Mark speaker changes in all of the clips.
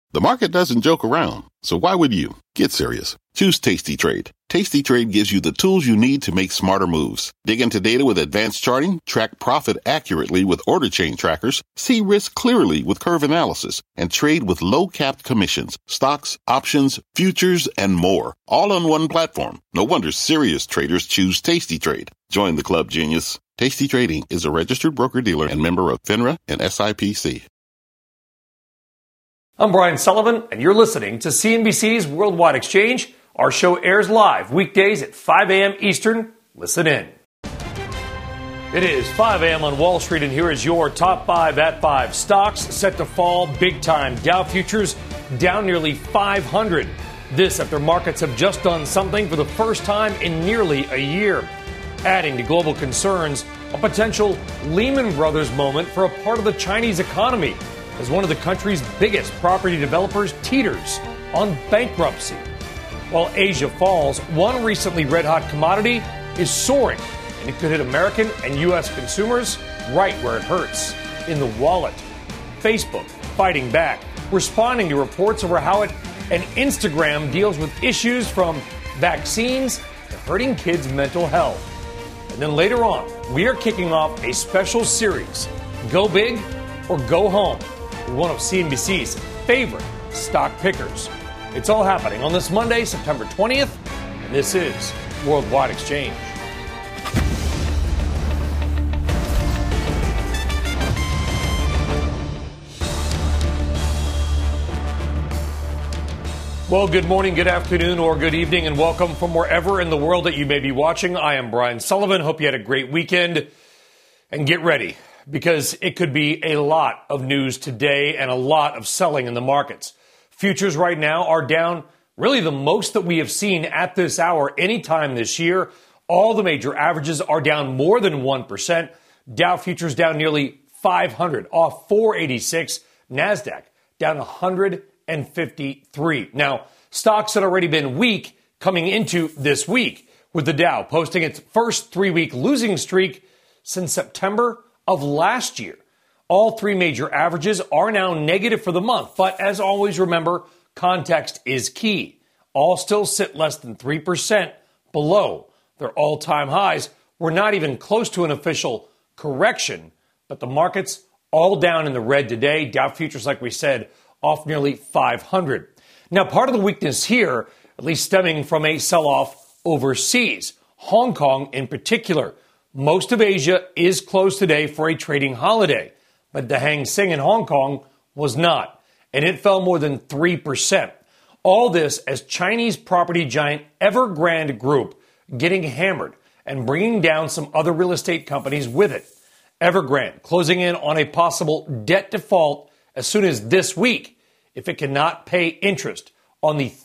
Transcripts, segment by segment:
Speaker 1: The market doesn't joke around, so why would you? Get serious. Choose Tasty Trade. Tasty Trade gives you the tools you need to make smarter moves. Dig into data with advanced charting, track profit accurately with order chain trackers, see risk clearly with curve analysis, and trade with low-capped commissions, stocks, options, futures, and more. All on one platform. No wonder serious traders choose Tasty Trade. Join the club, genius. Tasty Trading is a registered broker-dealer and member of FINRA and SIPC.
Speaker 2: I'm Brian Sullivan, and you're listening to CNBC's Worldwide Exchange. Our show airs live weekdays at 5 a.m. Eastern. Listen in. It is 5 a.m. on Wall Street, and here is your top 5 at 5. Stocks set to fall big time. Dow futures down nearly 500. This after markets have just done something for the first time in nearly a year. Adding to global concerns, a potential Lehman Brothers moment for a part of the Chinese economy, as one of the country's biggest property developers teeters on bankruptcy. While Asia falls, one recently red-hot commodity is soaring, and it could hit American and U.S. consumers right where it hurts, in the wallet. Facebook fighting back, responding to reports over how it and Instagram deals with issues from vaccines to hurting kids' mental health. And then later on, we are kicking off a special series, Go Big or Go Home, with one of CNBC's favorite stock pickers. It's all happening on this Monday, September 20th, and this is Worldwide Exchange. Well, good morning, good afternoon, or good evening, and welcome from wherever in the world that you may be watching. I am Brian Sullivan. Hope you had a great weekend. And get ready, because it could be a lot of news today and a lot of selling in the markets. Futures right now are down really the most that we have seen at this hour anytime this year. All the major averages are down more than 1%. Dow futures down nearly 500, off 486. NASDAQ down 153. Now, stocks had already been weak coming into this week, with the Dow posting its first 3-week losing streak since September of last year. All three major averages are now negative for the month, but as always, remember, context is key. All still sit less than 3% below their all-time highs. We're not even close to an official correction, but the markets all down in the red today. Dow futures, like we said, off nearly 500. Now, part of the weakness here, at least stemming from a sell-off overseas, Hong Kong in particular. Most of Asia is closed today for a trading holiday, but the Hang Seng in Hong Kong was not, and it fell more than 3%. All this as Chinese property giant Evergrande Group getting hammered and bringing down some other real estate companies with it. Evergrande closing in on a possible debt default as soon as this week if it cannot pay interest on the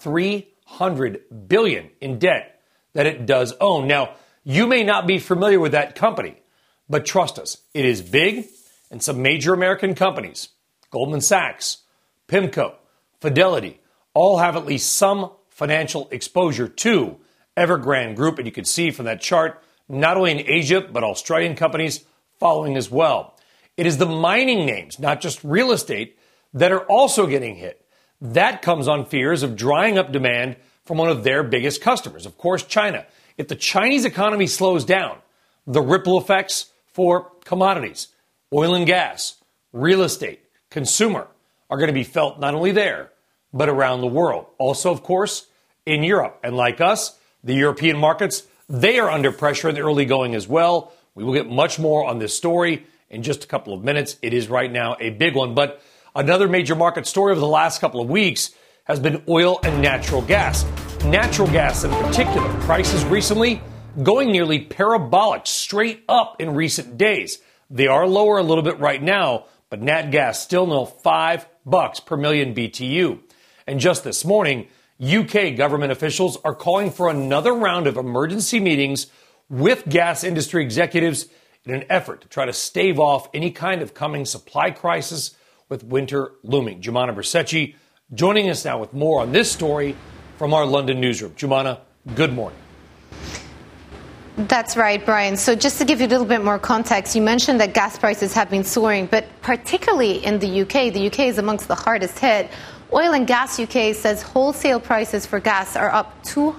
Speaker 2: $300 billion in debt that it does own. Now, you may not be familiar with that company, but trust us, it is big, and some major American companies, Goldman Sachs, PIMCO, Fidelity, all have at least some financial exposure to Evergrande Group, and you can see from that chart, not only in Asia, but Australian companies following as well. It is the mining names, not just real estate, that are also getting hit. That comes on fears of drying up demand from one of their biggest customers, of course, China. If the Chinese economy slows down, the ripple effects for commodities, oil and gas, real estate, consumer are going to be felt not only there, but around the world. Also, of course, in Europe. And like us, the European markets, they are under pressure in the early going as well. We will get much more on this story in just a couple of minutes. It is right now a big one. But another major market story over the last couple of weeks has been oil and natural gas. Natural gas in particular, prices recently going nearly parabolic, straight up in recent days. They are lower a little bit right now, but nat gas still no $5 per million BTU. And just this morning, UK government officials are calling for another round of emergency meetings with gas industry executives in an effort to try to stave off any kind of coming supply crisis with winter looming. Jumana Brzezinski joining us now with more on this story from our London newsroom. Jumana, good morning.
Speaker 3: That's right, Brian. So just to give you a little bit more context, you mentioned that gas prices have been soaring, but particularly in the UK is amongst the hardest hit. Oil and Gas UK says wholesale prices for gas are up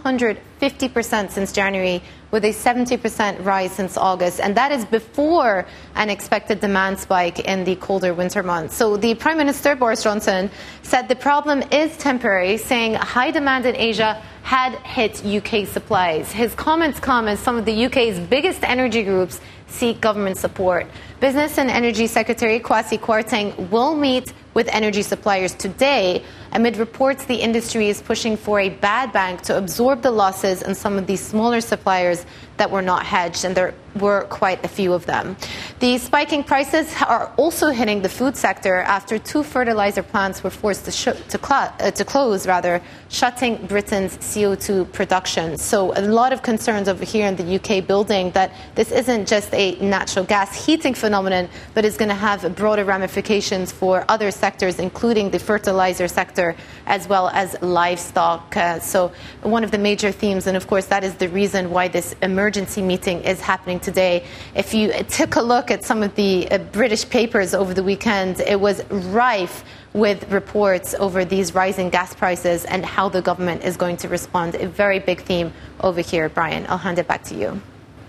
Speaker 3: 250% since January, with a 70% rise since August. And that is before an expected demand spike in the colder winter months. So the Prime Minister, Boris Johnson, said the problem is temporary, saying high demand in Asia had hit UK supplies. His comments come as some of the UK's biggest energy groups seek government support. Business and Energy Secretary Kwasi Kwarteng will meet with energy suppliers today amid reports the industry is pushing for a bad bank to absorb the losses in some of these smaller suppliers that were not hedged, and there were quite a few of them. The spiking prices are also hitting the food sector after 2 fertilizer plants were forced to close, shutting Britain's CO2 production. So a lot of concerns over here in the UK building that this isn't just a natural gas heating phenomenon, but is going to have broader ramifications for other sectors, including the fertilizer sector as well as livestock. So one of the major themes, and of course that is the reason why this emergency meeting is happening today. If you took a look at some of the British papers over the weekend, it was rife with reports over these rising gas prices and how the government is going to respond. A very big theme over here. Brian, I'll hand it back to you.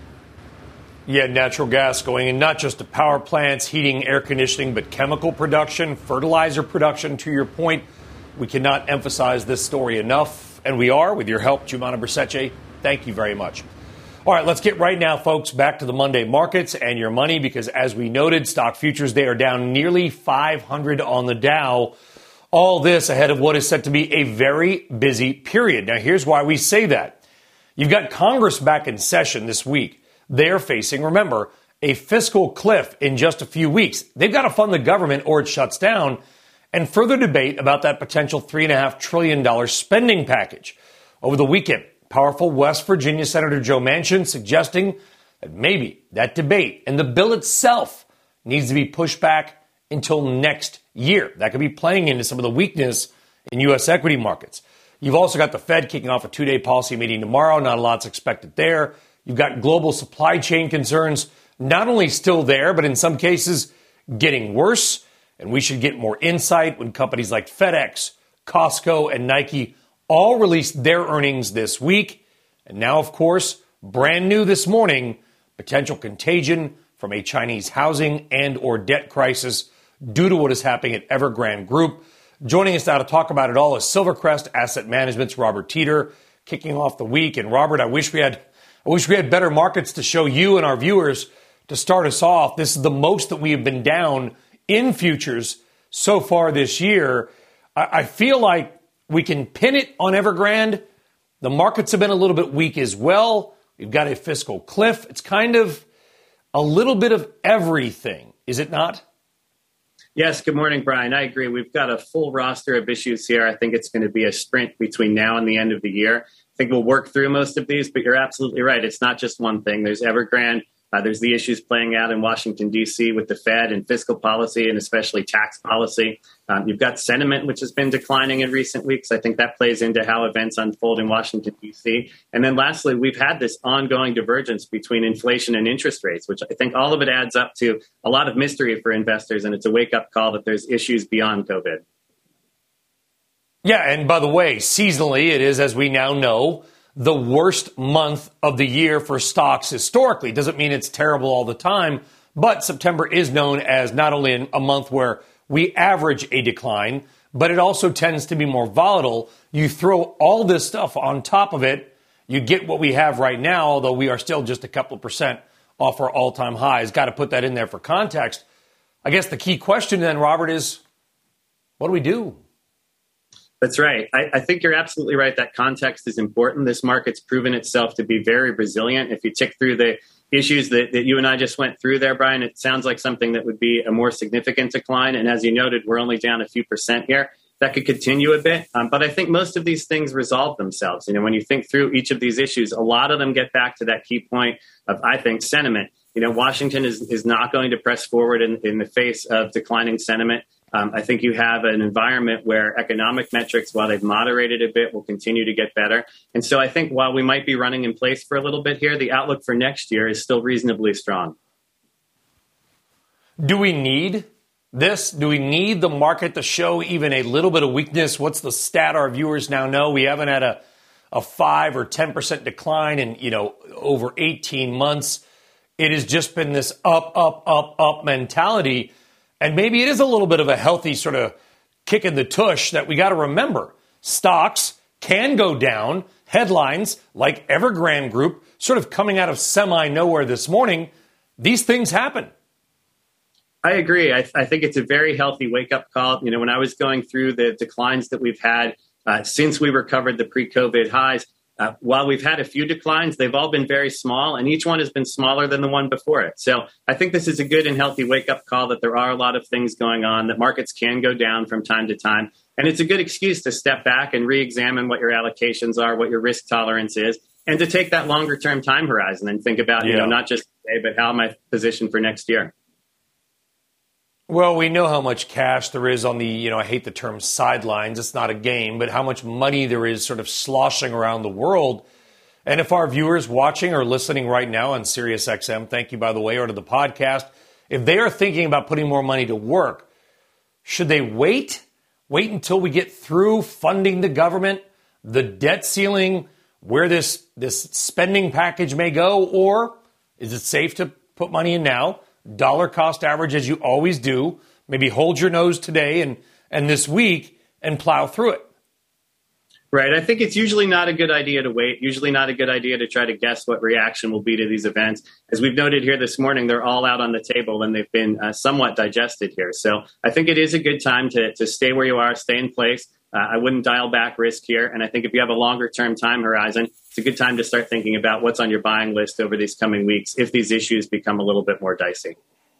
Speaker 2: Yeah, natural gas going in not just to power plants, heating, air conditioning, but chemical production, fertilizer production. To your point, we cannot emphasize this story enough, and we are, with your help, Jumana Bersace. Thank you very much. All right, let's get right now, folks, back to the Monday markets and your money, because as we noted, stock futures, they are down nearly 500 on the Dow. All this ahead of what is set to be a very busy period. Now, here's why we say that. You've got Congress back in session this week. They're facing, remember, a fiscal cliff in just a few weeks. They've got to fund the government or it shuts down, and further debate about that potential $3.5 trillion spending package. Over the weekend, powerful West Virginia Senator Joe Manchin suggesting that maybe that debate and the bill itself needs to be pushed back until next year. That could be playing into some of the weakness in U.S. equity markets. You've also got the Fed kicking off a 2-day policy meeting tomorrow. Not a lot's expected there. You've got global supply chain concerns not only still there, but in some cases getting worse. And we should get more insight when companies like FedEx, Costco, and Nike all released their earnings this week. And now, of course, brand new this morning, potential contagion from a Chinese housing and or debt crisis due to what is happening at Evergrande Group. Joining us now to talk about it all is Silvercrest Asset Management's Robert Teeter, kicking off the week. And Robert, I wish we had better markets to show you and our viewers to start us off. This is the most that we have been down in futures so far this year. I feel like we can pin it on Evergrande. The markets have been a little bit weak as well. We've got a fiscal cliff. It's kind of a little bit of everything, is it not?
Speaker 4: Yes, good morning, Brian. I agree. We've got a full roster of issues here. I think it's going to be a sprint between now and the end of the year. I think we'll work through most of these, but you're absolutely right. It's not just one thing. There's Evergrande. There's the issues playing out in Washington, D.C. with the Fed and fiscal policy and especially tax policy. You've got sentiment, which has been declining in recent weeks. I think that plays into how events unfold in Washington, D.C. And then lastly, we've had this ongoing divergence between inflation and interest rates, which I think all of it adds up to a lot of mystery for investors. And it's a wake-up call that there's issues beyond COVID.
Speaker 2: Yeah, and by the way, seasonally, it is, as we now know, the worst month of the year for stocks historically. Doesn't mean it's terrible all the time, but September is known as not only a month where we average a decline, but it also tends to be more volatile. You throw all this stuff on top of it, you get what we have right now, although we are still just a couple of percent off our all-time highs. Got to put that in there for context. I guess the key question then, Robert, is what do we do?
Speaker 4: That's right. I think you're absolutely right. That context is important. This market's proven itself to be very resilient. If you tick through the issues that you and I just went through there, Brian, it sounds like something that would be a more significant decline. And as you noted, we're only down a few percent here. That could continue a bit. But I think most of these things resolve themselves. You know, when you think through each of these issues, a lot of them get back to that key point of, I think, sentiment. You know, Washington is not going to press forward in the face of declining sentiment. I think you have an environment where economic metrics, while they've moderated a bit, will continue to get better. And so I think while we might be running in place for a little bit here, the outlook for next year is still reasonably strong.
Speaker 2: Do we need this? Do we need the market to show even a little bit of weakness? What's the stat our viewers now know? We haven't had a 5 or 10% decline in, over 18 months. It has just been this up mentality. And maybe it is a little bit of a healthy sort of kick in the tush that we got to remember. Stocks can go down. Headlines like Evergrande Group sort of coming out of semi-nowhere this morning. These things happen.
Speaker 4: I agree. I think it's a very healthy wake-up call. When I was going through the declines that we've had since we recovered the pre-COVID highs, while we've had a few declines, they've all been very small, and each one has been smaller than the one before it. So I think this is a good and healthy wake-up call that there are a lot of things going on, that markets can go down from time to time. And it's a good excuse to step back and re-examine what your allocations are, what your risk tolerance is, and to take that longer-term time horizon and think about, not just today, but how am I positioned for next year?
Speaker 2: Well, we know how much cash there is on the, I hate the term sidelines. It's not a game, but how much money there is sort of sloshing around the world. And if our viewers watching or listening right now on SiriusXM, thank you, by the way, or to the podcast, if they are thinking about putting more money to work, should they wait until we get through funding the government, the debt ceiling, where this spending package may go? Or is it safe to put money in now? Dollar cost average, as you always do. Maybe hold your nose today and this week and plow through it.
Speaker 4: Right. I think it's usually not a good idea to wait, usually not a good idea to try to guess what reaction will be to these events. As we've noted here this morning, they're all out on the table and they've been somewhat digested here. So I think it is a good time to stay where you are, stay in place. I wouldn't dial back risk here. And I think if you have a longer term time horizon, it's a good time to start thinking about what's on your buying list over these coming weeks if these issues become a little bit more dicey.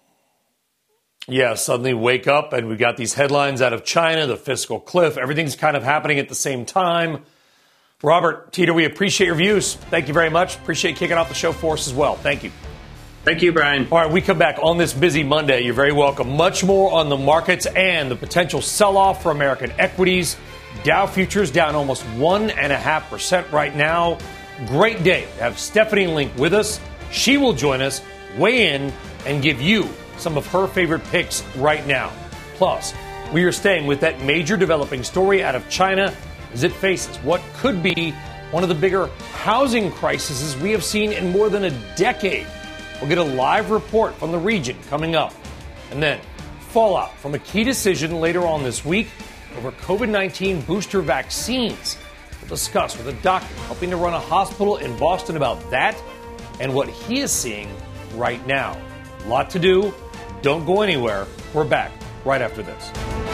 Speaker 2: Yeah, suddenly wake up and we got these headlines out of China, the fiscal cliff. Everything's kind of happening at the same time. Robert, Teeter, we appreciate your views. Thank you very much. Appreciate kicking off the show for us as well. Thank you.
Speaker 4: Thank you, Brian.
Speaker 2: All right, we come back on this busy Monday. You're very welcome. Much more on the markets and the potential sell-off for American equities. Dow futures down almost 1.5% right now. Great day to have Stephanie Link with us. She will join us, weigh in, and give you some of her favorite picks right now. Plus, we are staying with that major developing story out of China as it faces what could be one of the bigger housing crises we have seen in more than a decade. We'll get a live report from the region coming up. And then fallout from a key decision later on this week over COVID-19 booster vaccines. We'll discuss with a doctor helping to run a hospital in Boston about that and what he is seeing right now. A lot to do. Don't go anywhere. We're back right after this.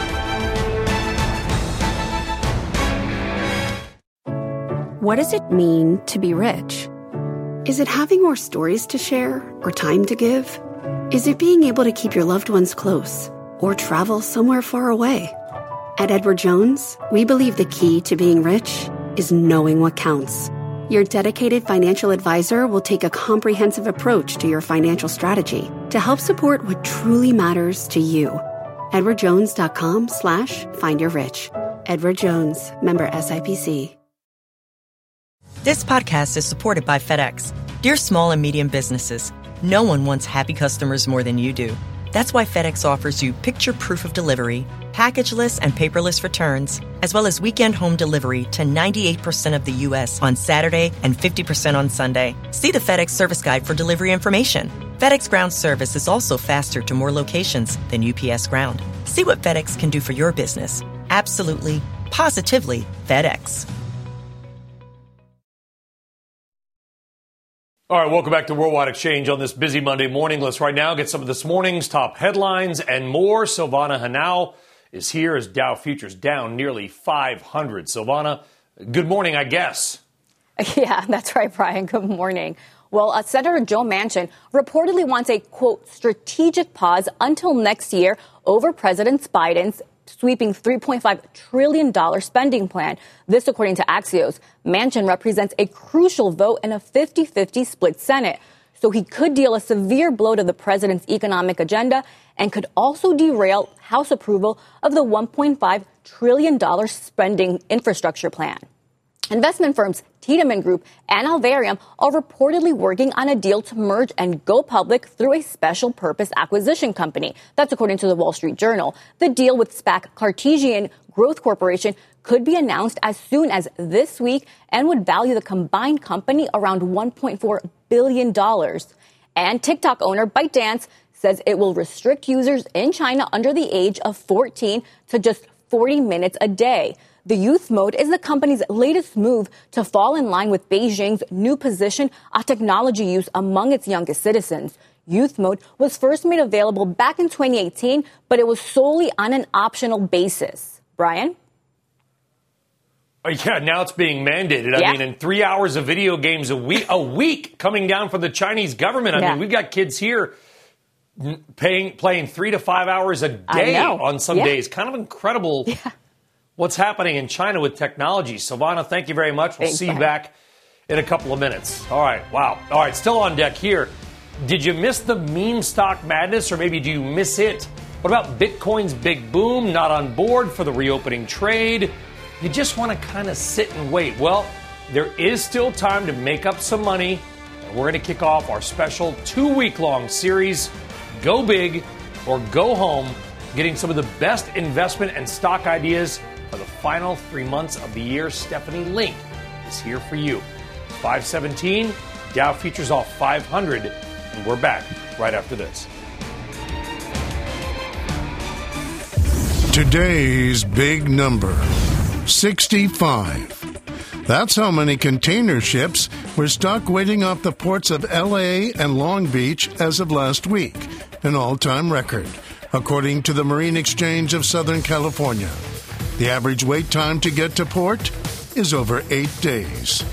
Speaker 5: What does it mean to be rich? Is it having more stories to share or time to give? Is it being able to keep your loved ones close or travel somewhere far away? At Edward Jones, we believe the key to being rich is knowing what counts. Your dedicated financial advisor will take a comprehensive approach to your financial strategy to help support what truly matters to you. EdwardJones.com/findyourrich. Edward Jones, member SIPC.
Speaker 6: This podcast is supported by FedEx. Dear small and medium businesses, no one wants happy customers more than you do. That's why FedEx offers you picture proof of delivery, packageless and paperless returns, as well as weekend home delivery to 98% of the U.S. on Saturday and 50% on Sunday. See the FedEx service guide for delivery information. FedEx Ground service is also faster to more locations than UPS Ground. See what FedEx can do for your business. Absolutely, positively FedEx.
Speaker 2: All right, welcome back to Worldwide Exchange on this busy Monday morning. Let's right now get some of this morning's top headlines and more. Silvana Henao is here as Dow futures down nearly 500. Silvana, good morning, I guess.
Speaker 7: Yeah, that's right, Brian. Good morning. Well, Senator Joe Manchin reportedly wants a, quote, strategic pause until next year over President Biden's sweeping $3.5 trillion spending plan. This, according to Axios. Manchin represents a crucial vote in a 50-50 split Senate. So he could deal a severe blow to the president's economic agenda and could also derail House approval of the $1.5 trillion spending infrastructure plan. Investment firms Tiedemann Group and Alvarium are reportedly working on a deal to merge and go public through a special purpose acquisition company. That's according to the Wall Street Journal. The deal with SPAC Cartesian Growth Corporation could be announced as soon as this week and would value the combined company around $1.4 billion. And TikTok owner ByteDance says it will restrict users in China under the age of 14 to just 40 minutes a day. The youth mode is the company's latest move to fall in line with Beijing's new position on technology use among its youngest citizens. Youth mode was first made available back in 2018, but it was solely on an optional basis. Brian?
Speaker 2: Yeah, now it's being mandated.
Speaker 7: Yeah.
Speaker 2: I mean, in 3 hours of video games a week coming down from the Chinese government. I mean, we've got kids here playing 3 to 5 hours a day on some days. Kind of incredible what's happening in China with technology. Silvana, thank you very much. We'll see you back in a couple of minutes. All right. Wow. All right. Still on deck here. Did you miss the meme stock madness, or maybe do you miss it? What about Bitcoin's big boom? Not on board for the reopening trade? You just want to kind of sit and wait. Well, there is still time to make up some money. And we're going to kick off our special 2-week-long series, Go Big or Go Home, getting some of the best investment and stock ideas for the final 3 months of the year. Stephanie Link is here for you. 517, Dow Futures off 500, and we're back right after this.
Speaker 8: Today's big number, 65. That's how many container ships were stuck waiting off the ports of L.A. and Long Beach as of last week, an all-time record, according to the Marine Exchange of Southern California. The average wait time to get to port is over 8 days.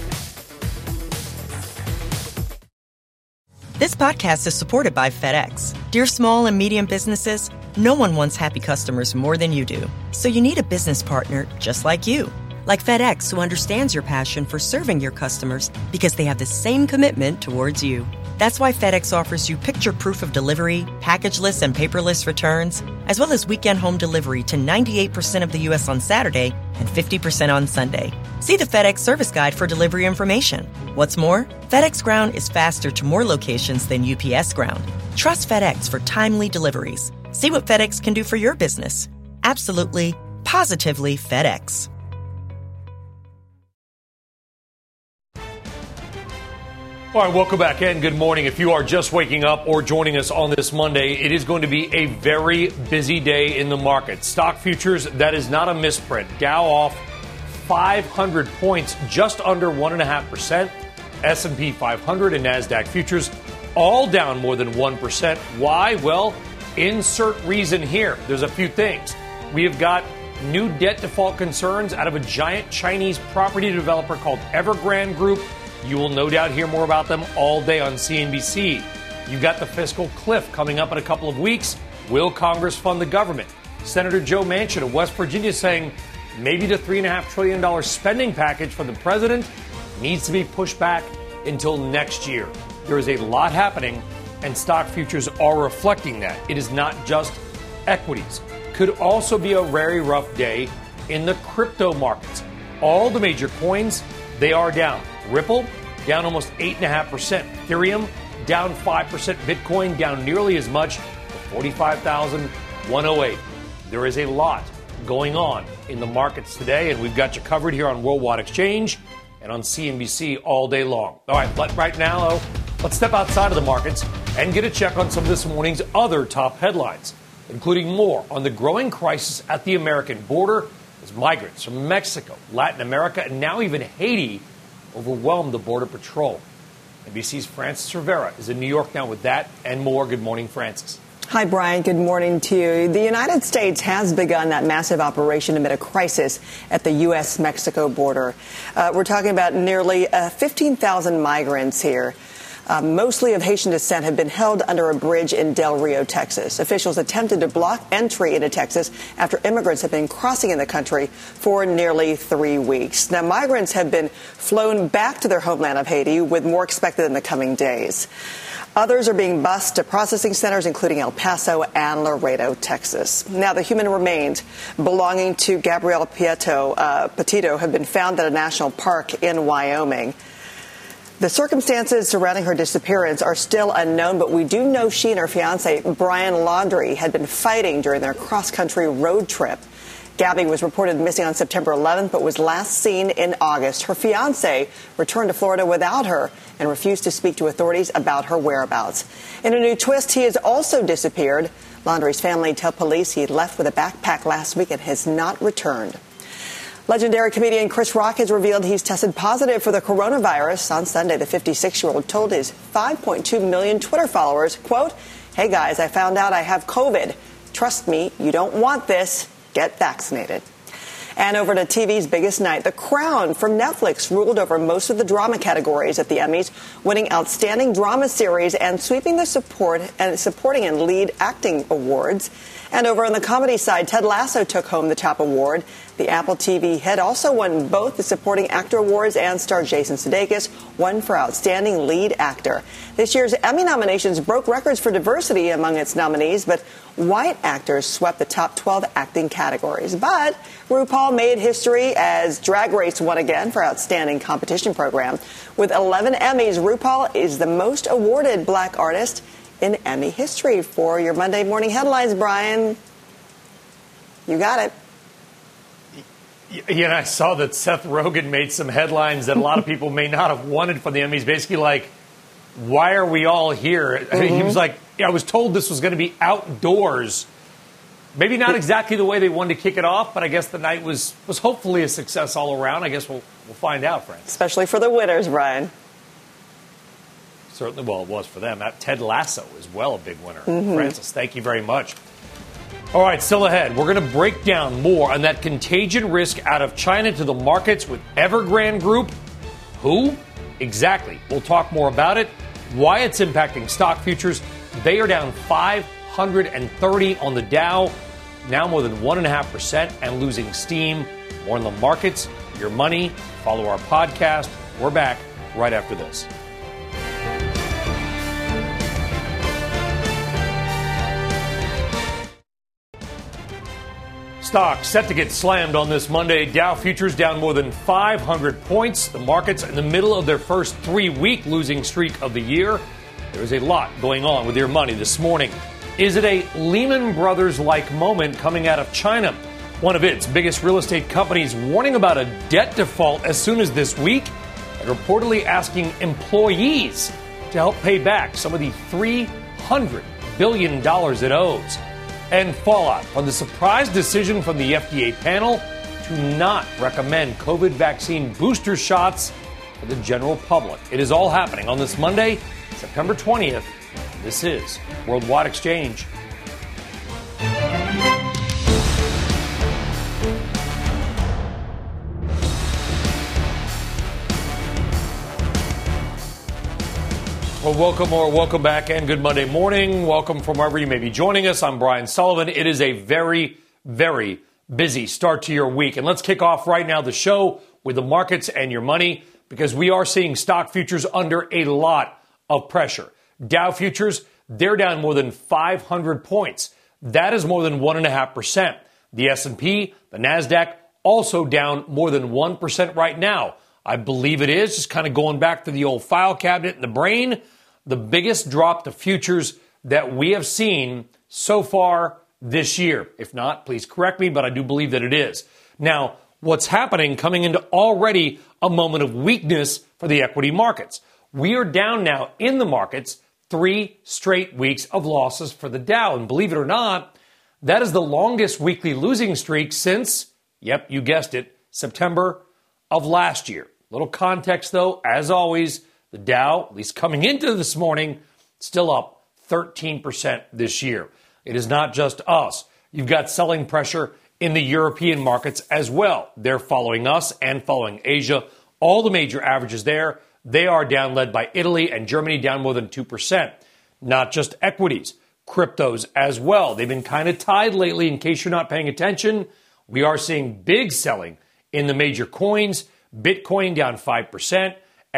Speaker 6: This podcast is supported by FedEx. Dear small and medium businesses, no one wants happy customers more than you do. So you need a business partner just like you. Like FedEx, who understands your passion for serving your customers because they have the same commitment towards you. That's why FedEx offers you picture proof of delivery, packageless and paperless returns, as well as weekend home delivery to 98% of the U.S. on Saturday and 50% on Sunday. See the FedEx service guide for delivery information. What's more, FedEx Ground is faster to more locations than UPS Ground. Trust FedEx for timely deliveries. See what FedEx can do for your business. Absolutely, positively FedEx.
Speaker 2: All right, welcome back and good morning. If you are just waking up or joining us on this Monday, it is going to be a very busy day in the market. Stock futures, that is not a misprint. Dow off 500 points, just under 1.5%. S&P 500 and NASDAQ futures all down more than 1%. Why? Well, insert reason here. There's a few things. We have got new debt default concerns out of a giant Chinese property developer called Evergrande Group. You will no doubt hear more about them all day on CNBC. You've got the fiscal cliff coming up in a couple of weeks. Will Congress fund the government? Senator Joe Manchin of West Virginia saying maybe the $3.5 trillion spending package for the president needs to be pushed back until next year. There is a lot happening, and stock futures are reflecting that. It is not just equities. Could also be a very rough day in the crypto markets. All the major coins, they are down. Ripple, down almost 8.5%. Ethereum, down 5%. Bitcoin, down nearly as much, to 45,108. There is a lot going on in the markets today, and we've got you covered here on Worldwide Exchange and on CNBC all day long. All right, right now, though, let's step outside of the markets and get a check on some of this morning's other top headlines, including more on the growing crisis at the American border as migrants from Mexico, Latin America, and now even Haiti overwhelmed the Border Patrol. NBC's Frances Rivera is in New York now with that and more. Good morning, Frances.
Speaker 9: Hi, Brian. Good morning to you. The United States has begun that massive operation amid a crisis at the U.S.-Mexico border. We're talking about nearly 15,000 migrants here. mostly of Haitian descent, have been held under a bridge in Del Rio, Texas. Officials attempted to block entry into Texas after immigrants have been crossing in the country for nearly 3 weeks. Now, migrants have been flown back to their homeland of Haiti, with more expected in the coming days. Others are being bused to processing centers, including El Paso and Laredo, Texas. Now, the human remains belonging to Gabrielle Petito have been found at a national park in Wyoming. The circumstances surrounding her disappearance are still unknown, but we do know she and her fiancé, Brian Laundrie, had been fighting during their cross-country road trip. Gabby was reported missing on September 11th, but was last seen in August. Her fiancé returned to Florida without her and refused to speak to authorities about her whereabouts. In a new twist, he has also disappeared. Laundrie's family tell police he left with a backpack last week and has not returned. Legendary comedian Chris Rock has revealed he's tested positive for the coronavirus. On Sunday, the 56-year-old told his 5.2 million Twitter followers, quote, "Hey guys, I found out I have COVID. Trust me, you don't want this. Get vaccinated." And over to TV's biggest night, The Crown from Netflix ruled over most of the drama categories at the Emmys, winning Outstanding Drama Series and sweeping the supporting and lead acting awards. And over on the comedy side, Ted Lasso took home the top award. The Apple TV hit also won both the Supporting Actor Awards, and star Jason Sudeikis won for Outstanding Lead Actor. This year's Emmy nominations broke records for diversity among its nominees, but white actors swept the top 12 acting categories. But RuPaul made history as Drag Race won again for Outstanding Competition Program. With 11 Emmys, RuPaul is the most awarded black artist in Emmy history. For your Monday morning headlines, Brian, you got it.
Speaker 2: Yeah, and I saw that Seth Rogen made some headlines that a lot of people may not have wanted from the Emmys. Basically, like, why are we all here? Mm-hmm. He was like, I was told this was going to be outdoors. Maybe not exactly the way they wanted to kick it off, but I guess the night was hopefully a success all around. I guess we'll find out, Francis.
Speaker 9: Especially for the winners, Brian.
Speaker 2: Certainly, well, it was for them. Ted Lasso is well a big winner. Mm-hmm. Francis, thank you very much. All right, still ahead, we're going to break down more on that contagion risk out of China to the markets with Evergrande Group. Who? Exactly. We'll talk more about it, why it's impacting stock futures. They are down 530 on the Dow, now more than 1.5%, and losing steam. More on the markets, your money. Follow our podcast. We're back right after this. Stocks set to get slammed on this Monday. Dow futures down more than 500 points. The markets in the middle of their first 3-week losing streak of the year. There's a lot going on with your money this morning. Is it a Lehman Brothers-like moment coming out of China? One of its biggest real estate companies warning about a debt default as soon as this week and reportedly asking employees to help pay back some of the $300 billion it owes. And fallout from the surprise decision from the FDA panel to not recommend COVID vaccine booster shots for the general public. It is all happening on this Monday, September 20th. This is Worldwide Exchange. Well, welcome back, and good Monday morning. Welcome from wherever you may be joining us. I'm Brian Sullivan. It is a very, very busy start to your week. And let's kick off right now the show with the markets and your money, because we are seeing stock futures under a lot of pressure. Dow futures, they're down more than 500 points. That is more than 1.5%. The S&P, the NASDAQ, also down more than 1% right now. I believe it is, just kind of going back to the old file cabinet in the brain, the biggest drop to futures that we have seen so far this year. If not, please correct me, but I do believe that it is. Now, what's happening coming into already a moment of weakness for the equity markets? We are down now in the markets 3 straight weeks of losses for the Dow. And believe it or not, that is the longest weekly losing streak since, yep, you guessed it, September of last year. Little context, though, as always, the Dow, at least coming into this morning, still up 13% this year. It is not just us. You've got selling pressure in the European markets as well. They're following us and following Asia. All the major averages there They are down, led by Italy and Germany, down more than 2%. Not just equities, cryptos as well. They've been kind of tied lately. In case you're not paying attention, we are seeing big selling in the major coins. Bitcoin down 5%,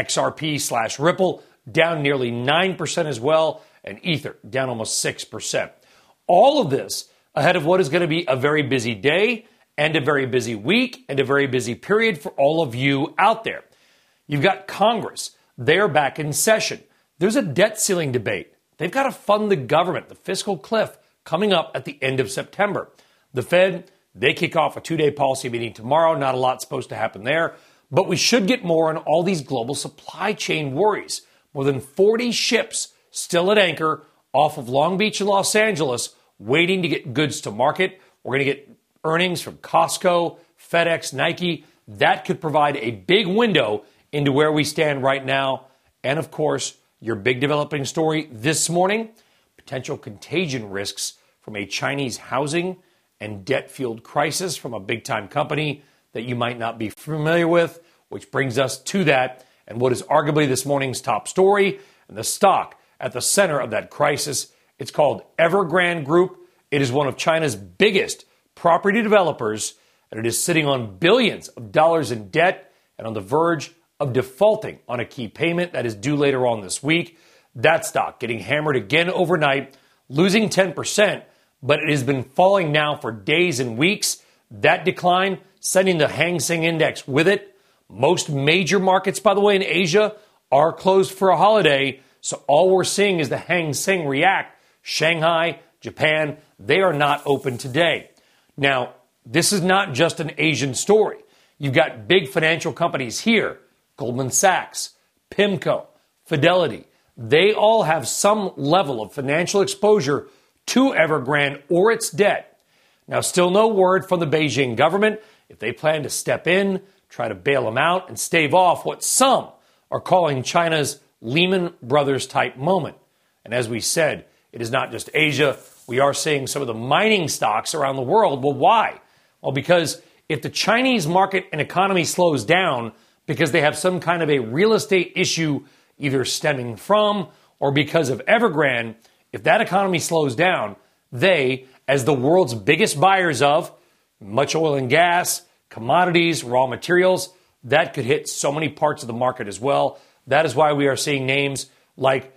Speaker 2: XRP/Ripple down nearly 9% as well, and Ether down almost 6%. All of this ahead of what is going to be a very busy day and a very busy week and a very busy period for all of you out there. You've got Congress. They're back in session. There's a debt ceiling debate. They've got to fund the government, the fiscal cliff, coming up at the end of September. The Fed, they kick off a 2-day policy meeting tomorrow. Not a lot supposed to happen there. But we should get more on all these global supply chain worries. More than 40 ships still at anchor off of Long Beach and Los Angeles, waiting to get goods to market. We're going to get earnings from Costco, FedEx, Nike. That could provide a big window into where we stand right now. And of course, your big developing story this morning, potential contagion risks from a Chinese housing and debt-fueled crisis from a big-time company that you might not be familiar with, which brings us to that and what is arguably this morning's top story and the stock at the center of that crisis. It's called Evergrande Group. It is one of China's biggest property developers, and it is sitting on billions of dollars in debt and on the verge of defaulting on a key payment that is due later on this week. That stock getting hammered again overnight, losing 10%, but it has been falling now for days and weeks. That decline sending the Hang Seng Index with it. Most major markets, by the way, in Asia are closed for a holiday, so all we're seeing is the Hang Seng react. Shanghai, Japan, they are not open today. Now, this is not just an Asian story. You've got big financial companies here, Goldman Sachs, PIMCO, Fidelity. They all have some level of financial exposure to Evergrande or its debt. Now, still no word from the Beijing government if they plan to step in, try to bail them out, and stave off what some are calling China's Lehman Brothers type moment. And as we said, it is not just Asia. We are seeing some of the mining stocks around the world. Well, why? Well, because if the Chinese market and economy slows down because they have some kind of a real estate issue either stemming from or because of Evergrande, if that economy slows down, they, as the world's biggest buyers of much oil and gas, commodities, raw materials, that could hit so many parts of the market as well. That is why we are seeing names like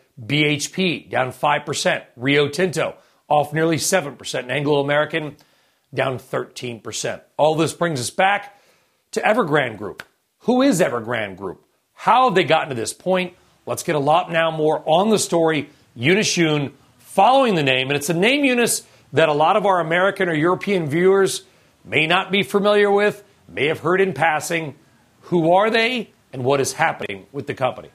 Speaker 2: BHP down 5%, Rio Tinto off nearly 7%, and Anglo American down 13%. All this brings us back to Evergrande Group. Who is Evergrande Group? How have they gotten to this point? Let's get a lot now more on the story. Eunice Yoon following the name, and it's a name, Eunice, that a lot of our American or European viewers may not be familiar with, may have heard in passing. Who are they, and what is happening with the company?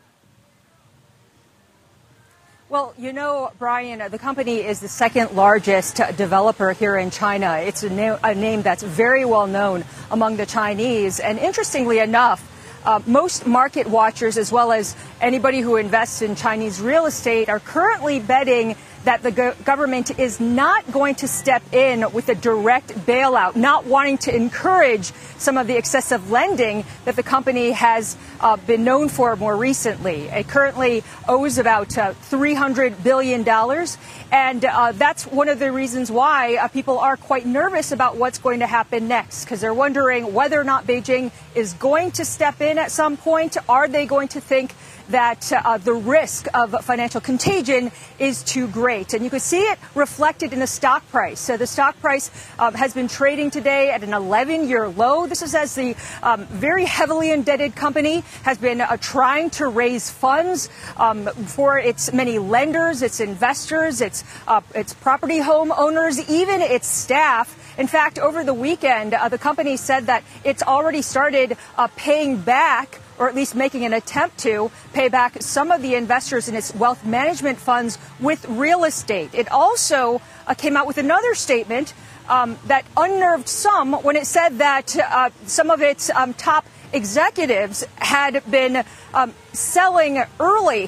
Speaker 10: Well, you know, Brian, the company is the second largest developer here in China. It's a name that's very well known among the Chinese. And interestingly enough, most market watchers, as well as anybody who invests in Chinese real estate, are currently betting that the government is not going to step in with a direct bailout, not wanting to encourage some of the excessive lending that the company has been known for more recently. It currently owes about $300 billion. And that's one of the reasons why people are quite nervous about what's going to happen next, because they're wondering whether or not Beijing is going to step in at some point. Are they going to think that the risk of financial contagion is too great? And you can see it reflected in the stock price. So the stock price has been trading today at an 11-year low. This is as the very heavily indebted company has been trying to raise funds for its many lenders, its investors, its property home owners, even its staff. In fact, over the weekend, the company said that it's already started paying back, or at least making an attempt to pay back some of the investors in its wealth management funds with real estate. It also came out with another statement that unnerved some when it said that some of its top executives had been selling early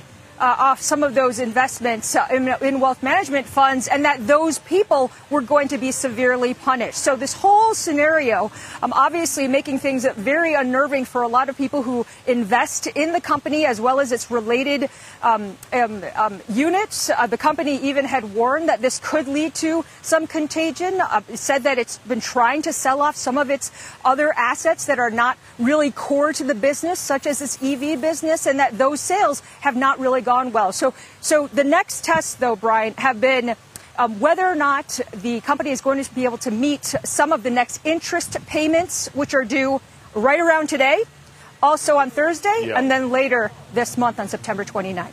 Speaker 10: off some of those investments in wealth management funds, and that those people were going to be severely punished. So this whole scenario, obviously making things very unnerving for a lot of people who invest in the company as well as its related units. The company even had warned that this could lead to some contagion. It said that it's been trying to sell off some of its other assets that are not really core to the business, such as its EV business, and that those sales have not really gone well. So the next tests, though, Brian, have been whether or not the company is going to be able to meet some of the next interest payments, which are due right around today, also on Thursday, and then later this month on September 29th.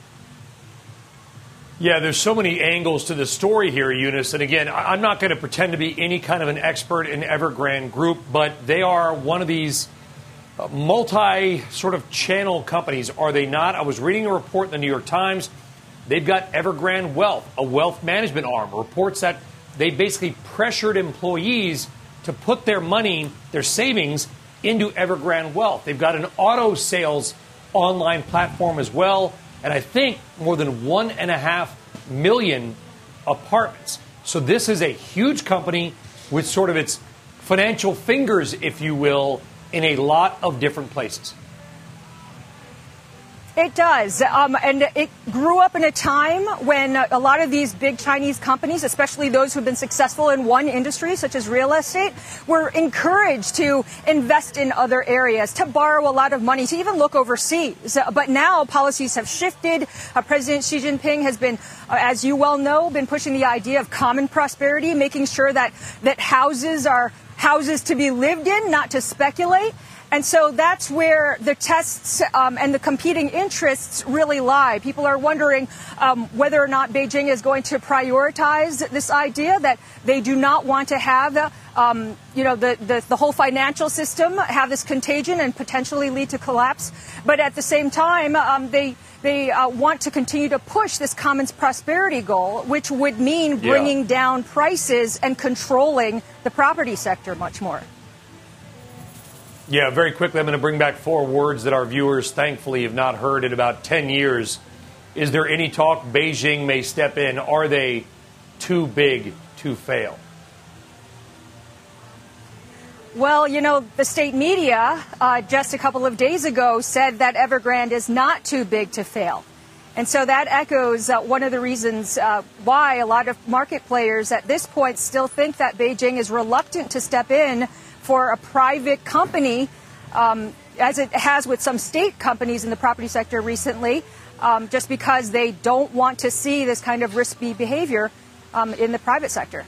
Speaker 2: Yeah, there's so many angles to the story here, Eunice. And again, I'm not going to pretend to be any kind of an expert in Evergrande Group, but they are one of these multi sort of channel companies, are they not? I was reading a report in the New York Times. They've got Evergrande Wealth, a wealth management arm, reports that they basically pressured employees to put their money, their savings, into Evergrande Wealth. They've got an auto sales online platform as well, and I think more than 1.5 million apartments. So this is a huge company with sort of its financial fingers, if you will, in a lot of different places.
Speaker 10: It does. And it grew up in a time when a lot of these big Chinese companies, especially those who've been successful in one industry, such as real estate, were encouraged to invest in other areas, to borrow a lot of money, to even look overseas. But now policies have shifted. President Xi Jinping has been, as you well know, been pushing the idea of common prosperity, making sure that houses are houses to be lived in, not to speculate. And so that's where the tests and the competing interests really lie. People are wondering whether or not Beijing is going to prioritize this idea that they do not want to have, the whole financial system have this contagion and potentially lead to collapse. But at the same time, they want to continue to push this common prosperity goal, which would mean bringing down prices and controlling the property sector much more.
Speaker 2: Yeah, very quickly, I'm going to bring back 4 words that our viewers thankfully have not heard in about 10 years. Is there any talk Beijing may step in? Are they too big to fail?
Speaker 10: Well, the state media just a couple of days ago said that Evergrande is not too big to fail. And so that echoes one of the reasons why a lot of market players at this point still think that Beijing is reluctant to step in for a private company, as it has with some state companies in the property sector recently, just because they don't want to see this kind of risky behavior in the private sector.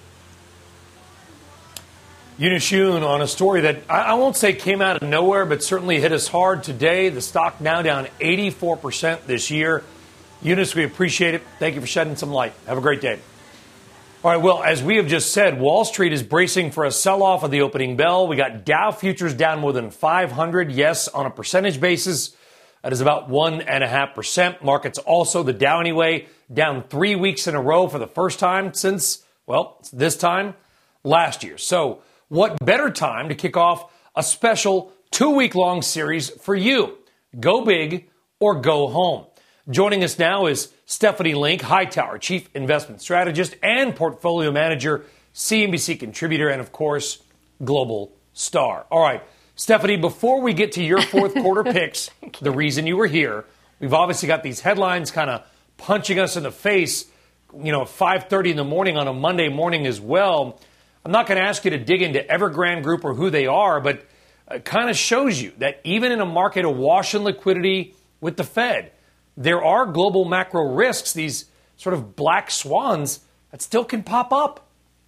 Speaker 2: Eunice Yoon on a story that I won't say came out of nowhere, but certainly hit us hard today. The stock now down 84% this year. Eunice, we appreciate it. Thank you for shedding some light. Have a great day. All right, well, as we have just said, Wall Street is bracing for a sell-off of the opening bell. We got Dow futures down more than 500. Yes, on a percentage basis, that is about 1.5%. Markets also, the Dow anyway, down 3 weeks in a row for the first time since, this time last year. So what better time to kick off a special 2-week-long series for you? Go big or go home. Joining us now is Stephanie Link, Hightower, Chief Investment Strategist and Portfolio Manager, CNBC contributor, and, of course, Global Star. All right, Stephanie, before we get to your fourth quarter picks, the reason you were here, we've obviously got these headlines kind of punching us in the face, at 5:30 in the morning on a Monday morning as well. I'm not going to ask you to dig into Evergrande Group or who they are, but it kind of shows you that even in a market awash in liquidity with the Fed, there are global macro risks, these sort of black swans that still can pop up.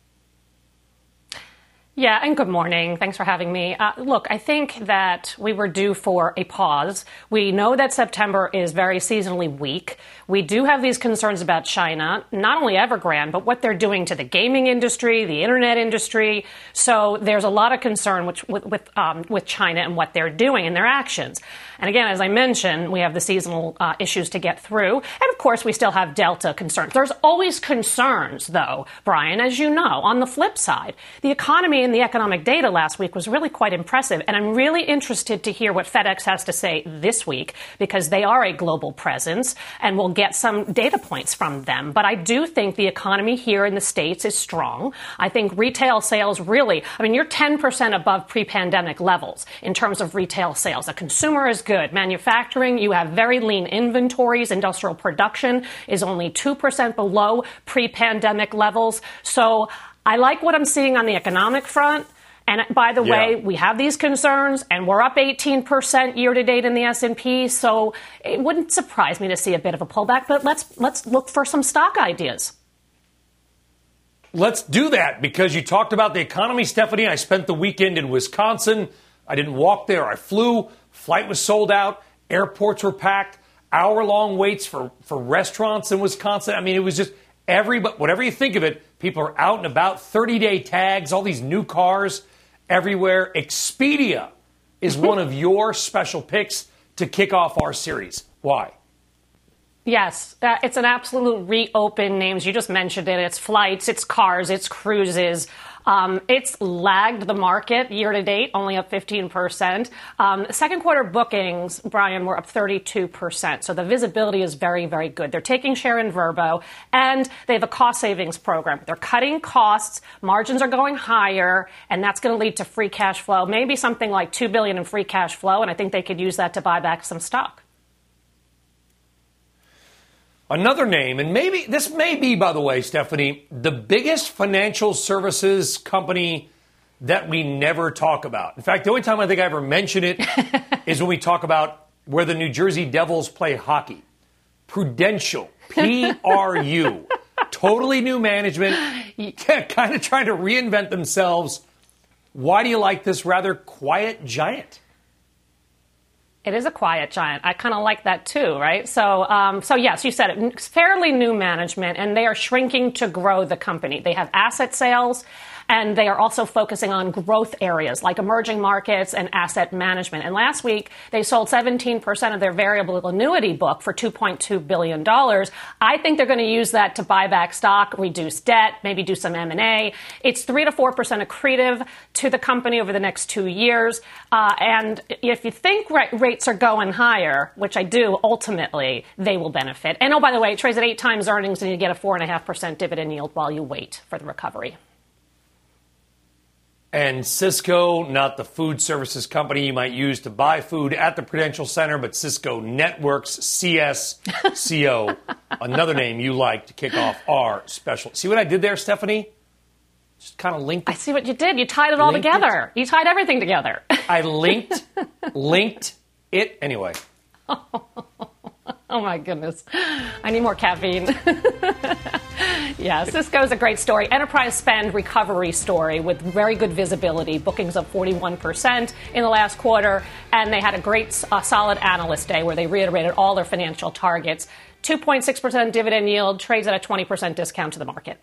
Speaker 11: Yeah, and good morning. Thanks for having me. Look, I think that we were due for a pause. We know that September is very seasonally weak. We do have these concerns about China, not only Evergrande, but what they're doing to the gaming industry, the internet industry. So there's a lot of concern with China and what they're doing and their actions. And again, as I mentioned, we have the seasonal issues to get through. And of course, we still have Delta concerns. There's always concerns, though, Brian, as you know. On the flip side, the economy in the economic data last week was really quite impressive. And I'm really interested to hear what FedEx has to say this week, because they are a global presence and we'll get some data points from them. But I do think the economy here in the States is strong. I think retail sales really, you're 10% above pre-pandemic levels in terms of retail sales. The consumer is good. Manufacturing, you have very lean inventories. Industrial production is only 2% below pre-pandemic levels. So I like what I'm seeing on the economic front. And by the way, we have these concerns, and we're up 18% year to date in the S&P. So it wouldn't surprise me to see a bit of a pullback. But let's look for some stock ideas.
Speaker 2: Let's do that, because you talked about the economy, Stephanie. I spent the weekend in Wisconsin. I didn't walk there. I flew. Flight was sold out. Airports were packed. Hour-long waits for restaurants in Wisconsin. It was just whatever you think of it, people are out and about, 30-day tags, all these new cars everywhere. Expedia is one of your special picks to kick off our series. Why?
Speaker 11: Yes, it's an absolute reopen names. You just mentioned it. It's flights, it's cars, it's cruises. It's lagged the market year to date, only up 15%. Second quarter bookings, Brian, were up 32%. So the visibility is very, very good. They're taking share in Vrbo, and they have a cost savings program. They're cutting costs, margins are going higher, and that's going to lead to free cash flow, maybe something like $2 billion in free cash flow, and I think they could use that to buy back some stock.
Speaker 2: Another name, and maybe this may be, by the way, Stephanie, the biggest financial services company that we never talk about. In fact, the only time I think I ever mention it is when we talk about where the New Jersey Devils play hockey. Prudential, PRU, totally new management, kind of trying to reinvent themselves. Why do you like this rather quiet giant?
Speaker 11: It is a quiet giant. I kind of like that too, right? So yes, you said it. Fairly new management, and they are shrinking to grow the company. They have asset sales, and they are also focusing on growth areas like emerging markets and asset management. And last week, they sold 17% of their variable annuity book for $2.2 billion. I think they're going to use that to buy back stock, reduce debt, maybe do some M&A. It's 3 to 4% accretive to the company over the next 2 years. And if you think rates are going higher, which I do, ultimately, they will benefit. And by the way, it trades at 8 times earnings, and you get a 4.5% dividend yield while you wait for the recovery.
Speaker 2: And Cisco, not the food services company you might use to buy food at the Prudential Center, but Cisco Networks, CSCO, another name you like to kick off our special. See what I did there, Stephanie? Just kind of linked it.
Speaker 11: I see what you did. You tied it all together. You tied everything together.
Speaker 2: I linked it anyway.
Speaker 11: Oh, my goodness. I need more caffeine. Yeah, Cisco is a great story. Enterprise spend recovery story with very good visibility. Bookings up 41% in the last quarter. And they had a great, solid analyst day where they reiterated all their financial targets. 2.6% dividend yield, trades at a 20% discount to the market.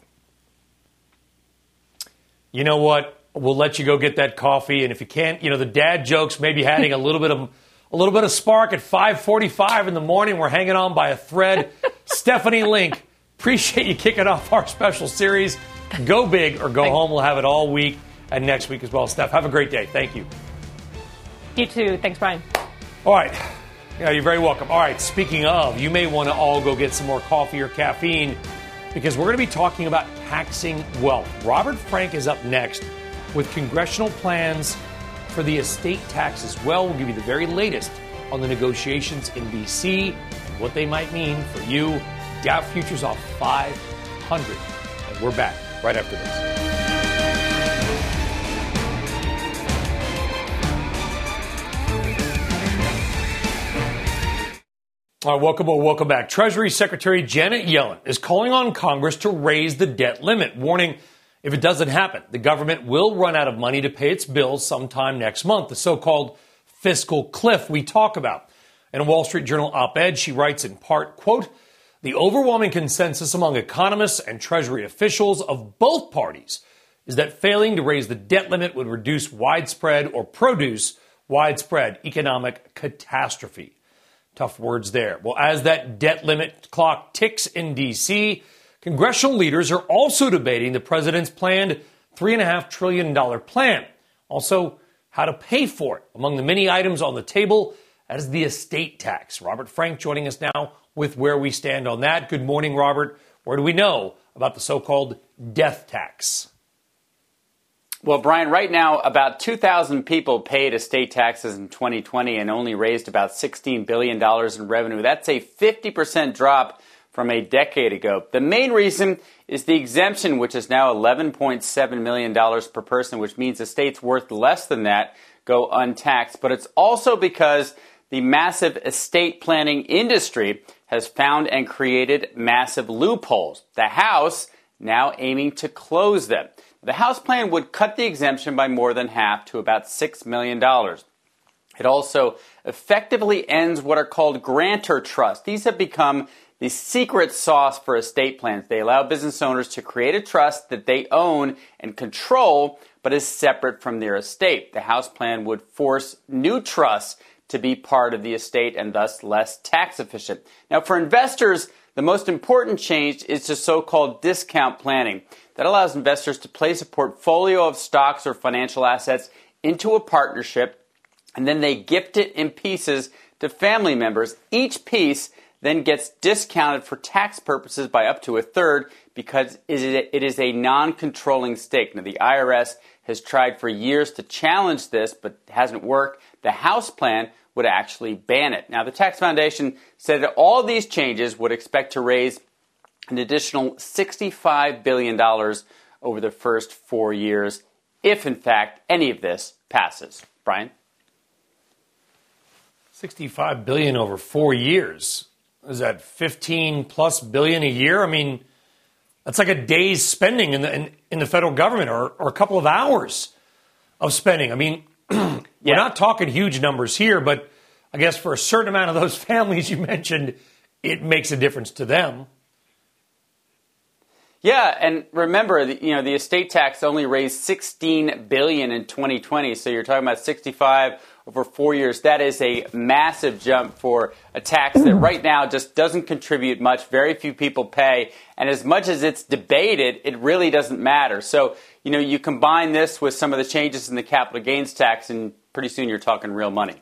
Speaker 2: You know what? We'll let you go get that coffee. And if you can't, the dad jokes maybe adding a little bit of spark at 5:45 in the morning. We're hanging on by a thread. Stephanie Link, appreciate you kicking off our special series. Go big or go home. We'll have it all week and next week as well. Steph, have a great day. Thank you.
Speaker 11: You too. Thanks, Brian.
Speaker 2: All right. Yeah, you're very welcome. All right. Speaking of, you may want to all go get some more coffee or caffeine, because we're going to be talking about taxing wealth. Robert Frank is up next with congressional plans for the estate tax as well. We'll give you the very latest on the negotiations in D.C. and what they might mean for you. Dow futures off 500. And we're back right after this. All right, welcome back. Treasury Secretary Janet Yellen is calling on Congress to raise the debt limit, warning if it doesn't happen, the government will run out of money to pay its bills sometime next month, the so-called fiscal cliff we talk about. In a Wall Street Journal op-ed, she writes in part, quote, the overwhelming consensus among economists and Treasury officials of both parties is that failing to raise the debt limit would produce widespread economic catastrophe. Tough words there. Well, as that debt limit clock ticks in D.C., congressional leaders are also debating the president's planned $3.5 trillion plan. Also, how to pay for it. Among the many items on the table as the estate tax. Robert Frank joining us now with where we stand on that. Good morning, Robert. Where do we know about the so-called death tax?
Speaker 12: Well, Brian, right now, about 2,000 people paid estate taxes in 2020 and only raised about $16 billion in revenue. That's a 50% drop from a decade ago. The main reason is the exemption, which is now $11.7 million per person, which means estates worth less than that go untaxed. But it's also because the massive estate planning industry has found and created massive loopholes. The House now aiming to close them. The House plan would cut the exemption by more than half to about $6 million. It also effectively ends what are called grantor trusts. These have become the secret sauce for estate plans. They allow business owners to create a trust that they own and control, but is separate from their estate. The House plan would force new trusts to be part of the estate and thus less tax efficient. Now, for investors, the most important change is to so-called discount planning. That allows investors to place a portfolio of stocks or financial assets into a partnership, and then they gift it in pieces to family members. Each piece then gets discounted for tax purposes by up to a third because it is a non-controlling stake. Now, the IRS has tried for years to challenge this, but hasn't worked. The House plan would actually ban it. Now, the Tax Foundation said that all of these changes would expect to raise an additional $65 billion over the first 4 years, if, in fact, any of this passes. Brian?
Speaker 2: $65 billion over 4 years. Is that 15 plus billion a year? I mean, that's like a day's spending in the federal government or a couple of hours of spending. I mean, we're not talking huge numbers here, but I guess for a certain amount of those families you mentioned, it makes a difference to them.
Speaker 12: Yeah, and remember, the estate tax only raised $16 billion in 2020, so you're talking about 65 over 4 years. That is a massive jump for a tax that right now just doesn't contribute much. Very few people pay, and as much as it's debated, it really doesn't matter. So, you combine this with some of the changes in the capital gains tax, and pretty soon you're talking real money.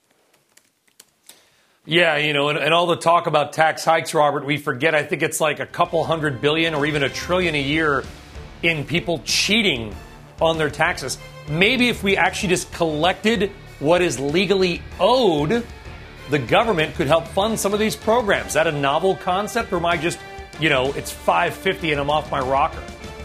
Speaker 2: Yeah, and all the talk about tax hikes, Robert, we forget, I think it's like a couple $100 billion or even $1 trillion a year in people cheating on their taxes. Maybe if we actually just collected what is legally owed, the government could help fund some of these programs. Is that a novel concept, or am I just, it's $5.50 and I'm off my rocker?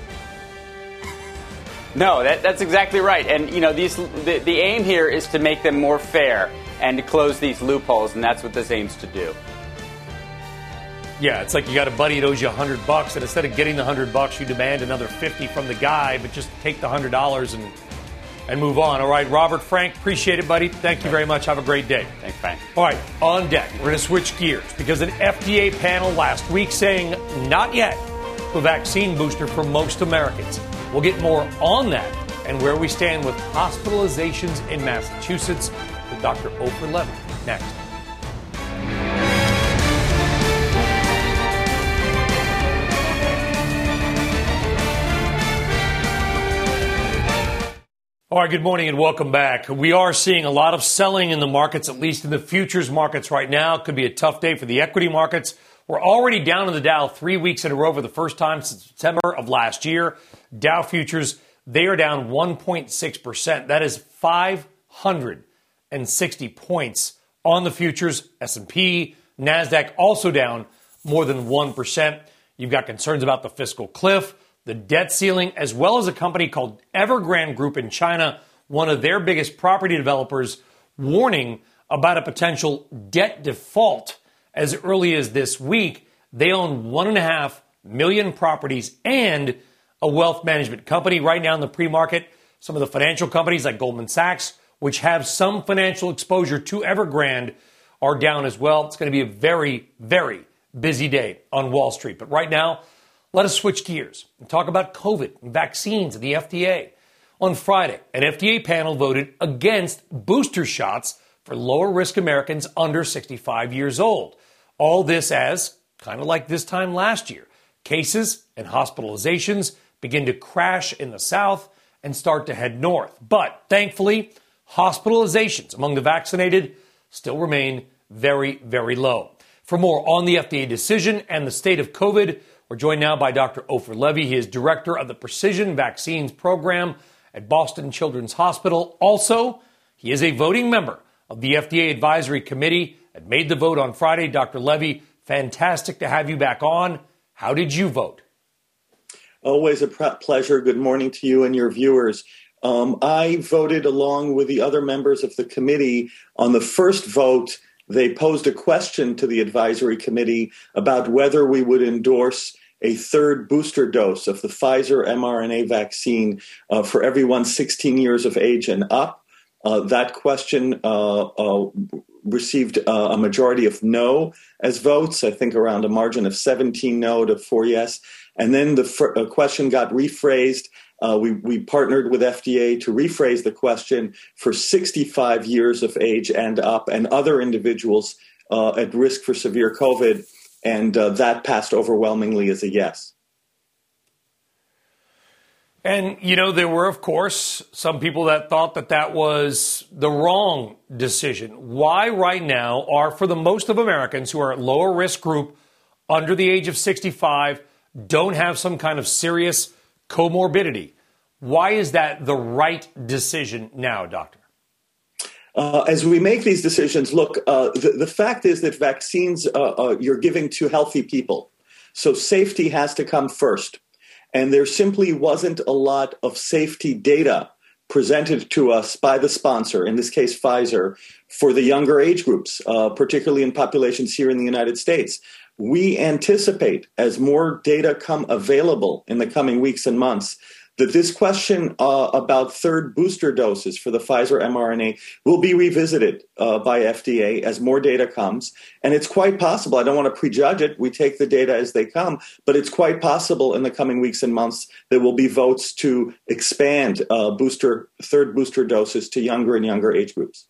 Speaker 12: No, that's exactly right. And, the aim here is to make them more fair and to close these loopholes, and that's what this aims to do.
Speaker 2: Yeah, it's like you got a buddy that owes you $100, and instead of getting the $100, you demand another $50 from the guy, but just take the $100 and move on. All right, Robert Frank, appreciate it, buddy. Thank you very much. Have a great day.
Speaker 12: Thanks, Frank.
Speaker 2: All right, on deck, we're going to switch gears because an FDA panel last week saying not yet to a vaccine booster for most Americans. We'll get more on that and where we stand with hospitalizations in Massachusetts with Dr. Ofer Levin next. All right, good morning and welcome back. We are seeing a lot of selling in the markets, at least in the futures markets right now. It could be a tough day for the equity markets. We're already down in the Dow 3 weeks in a row for the first time since September of last year. Dow futures, they are down 1.6%. That is 560 points on the futures. S&P, NASDAQ also down more than 1%. You've got concerns about the fiscal cliff, the debt ceiling, as well as a company called Evergrande Group in China, one of their biggest property developers, warning about a potential debt default as early as this week. They own 1.5 million properties and a wealth management company. Right now in the pre-market, some of the financial companies like Goldman Sachs, which have some financial exposure to Evergrande, are down as well. It's going to be a very, very busy day on Wall Street. But right now, let us switch gears and talk about COVID and vaccines and the FDA. On Friday, an FDA panel voted against booster shots for lower-risk Americans under 65 years old. All this as, kind of like this time last year, cases and hospitalizations begin to crash in the south and start to head north. But thankfully, hospitalizations among the vaccinated still remain very, very low. For more on the FDA decision and the state of COVID, we're joined now by Dr. Ofer Levy. He is director of the Precision Vaccines Program at Boston Children's Hospital. Also, he is a voting member of the FDA Advisory Committee that made the vote on Friday. Dr. Levy, fantastic to have you back on. How did you vote?
Speaker 13: Always a pleasure. Good morning to you and your viewers. I voted along with the other members of the committee. On the first vote, they posed a question to the advisory committee about whether we would endorse a third booster dose of the Pfizer mRNA vaccine for everyone 16 years of age and up. That question received a majority of no as votes, I think around a margin of 17 no to 4 yes. And then the question got rephrased. We partnered with FDA to rephrase the question for 65 years of age and up and other individuals at risk for severe COVID. And that passed overwhelmingly as a yes.
Speaker 2: And, you know, there were, of course, some people that thought that that was the wrong decision. Why right now are, for the most of Americans who are at lower risk group under the age of 65, don't have some kind of serious comorbidity? Why is that the right decision now, Doctor?
Speaker 13: As we make these decisions, look, the fact is that vaccines you're giving to healthy people. So safety has to come first. And there simply wasn't a lot of safety data presented to us by the sponsor, in this case Pfizer, for the younger age groups, particularly in populations here in the United States. We anticipate, as more data come available in the coming weeks and months, that this question about third booster doses for the Pfizer mRNA will be revisited by FDA as more data comes. And it's quite possible, I don't want to prejudge it, we take the data as they come, but it's quite possible in the coming weeks and months there will be votes to expand third booster doses to younger and younger age groups.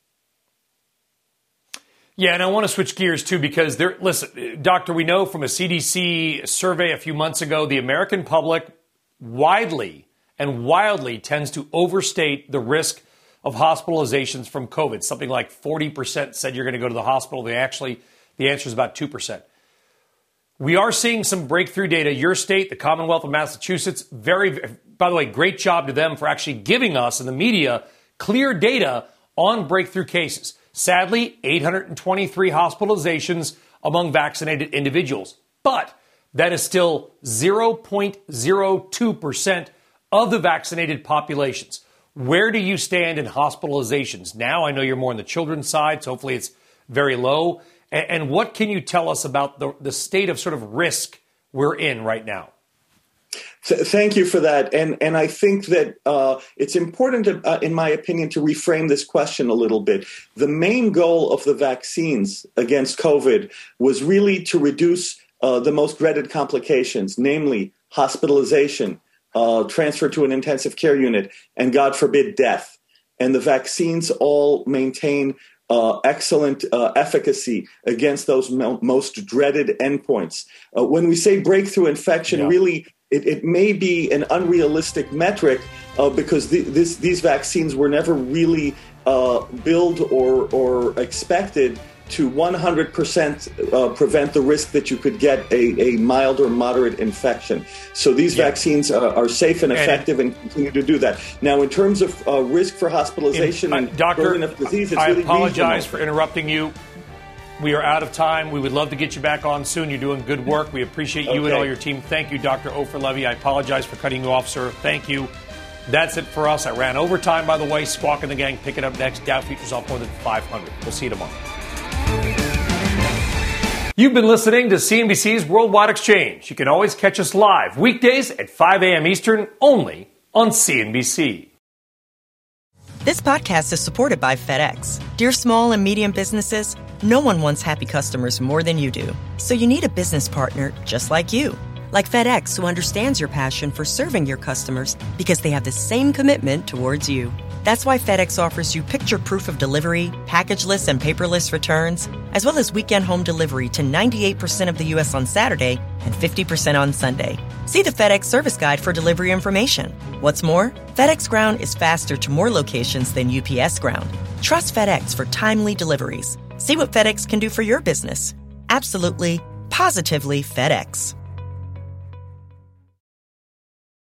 Speaker 2: Yeah, and I want to switch gears, too, because listen, Doctor, we know from a CDC survey a few months ago, the American public widely and wildly tends to overstate the risk of hospitalizations from COVID. Something like 40% said you're going to go to the hospital. The answer is about 2%. We are seeing some breakthrough data. Your state, the Commonwealth of Massachusetts, by the way, great job to them for actually giving us in the media clear data on breakthrough cases. Sadly, 823 hospitalizations among vaccinated individuals. But that is still 0.02% of the vaccinated populations. Where do you stand in hospitalizations now? I know you're more on the children's side, so hopefully it's very low. And what can you tell us about the state of sort of risk we're in right now?
Speaker 13: Thank you for that. And I think that it's important, in my opinion, to reframe this question a little bit. The main goal of the vaccines against COVID was really to reduce the most dreaded complications, namely hospitalization, transfer to an intensive care unit, and God forbid, death. And the vaccines all maintain excellent efficacy against those most dreaded endpoints. When we say breakthrough infection, really, it may be an unrealistic metric because these vaccines were never really billed or expected to 100% prevent the risk that you could get a mild or moderate infection. So these vaccines are safe and effective and continue to do that. Now, in terms of risk for hospitalization and burden of disease, it's really
Speaker 2: apologize for interrupting you. We are out of time. We would love to get you back on soon. You're doing good work. We appreciate you and all your team. Thank you, Dr. Ofer Levy. I apologize for cutting you off, sir. Thank you. That's it for us. I ran overtime, by the way. Squawk and the Gang picking up next. Dow futures off more than 500. We'll see you tomorrow. You've been listening to CNBC's Worldwide Exchange. You can always catch us live weekdays at 5 a.m. Eastern, only on CNBC.
Speaker 6: This podcast is supported by FedEx. Dear small and medium businesses, no one wants happy customers more than you do. So you need a business partner just like you. Like FedEx, who understands your passion for serving your customers because they have the same commitment towards you. That's why FedEx offers you picture proof of delivery, packageless and paperless returns, as well as weekend home delivery to 98% of the U.S. on Saturday and 50% on Sunday. See the FedEx service guide for delivery information. What's more, FedEx Ground is faster to more locations than UPS Ground. Trust FedEx for timely deliveries. See what FedEx can do for your business. Absolutely, positively FedEx.